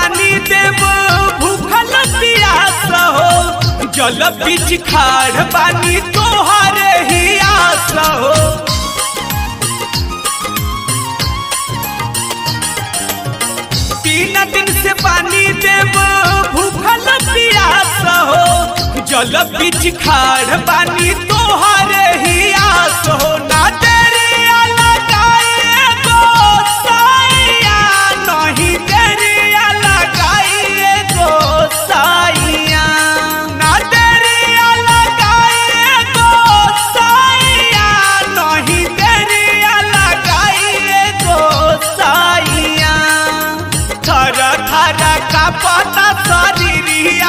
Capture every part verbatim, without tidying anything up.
पानी देव भूखल प्यास हो, जल बीच खाड़ पानी तोहरे ही आस हो। तीन दिन से पानी देव भूखल प्यास हो, जल बीच खाड़ पानी तोहरे ही आस हो। ना तेरिया लगाइए गोसाइया, नहीं तेरिया लगाइए गोसाइया, ना तेरिया लगाइए गोसाइया, नहीं तेरिया लगाइए गोसाइया। थर थर का पता शरीरिया,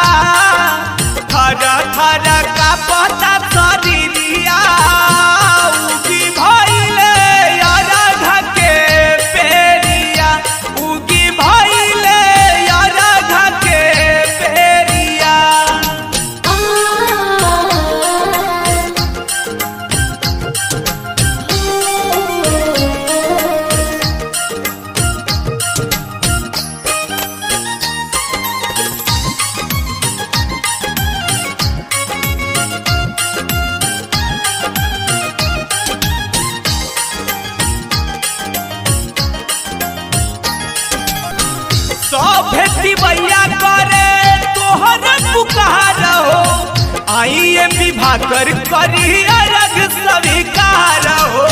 थर थर का पता शरीरिया, उगी भइले अरघ के पेरिया, उगी भइले अरघ के पेरिया। सभेती भैया करे तोहर पुकार हो, आई एम विभाकर करी अरग स्वीकार हो।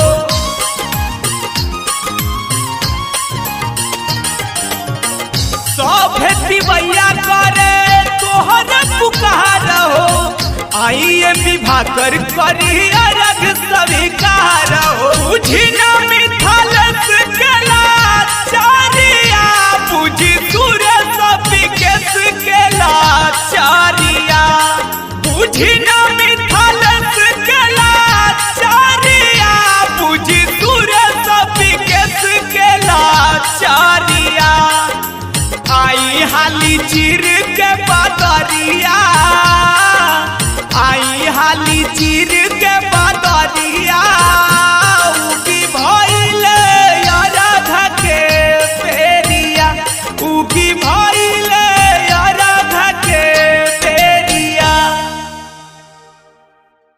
सभेती भैया करे तोहर पुकार हो, आई एम विभाकर करी अरग स्वीकार हो। बुझी ना मिथालस के लाचारिया, बुझी सूरज विकेश के लाचारिया, बुझी ना मिथालस के लाचारिया, बुझी सूरज विकेश के लाचारिया। आई हाली चीर के बदरिया, आई हाली चीर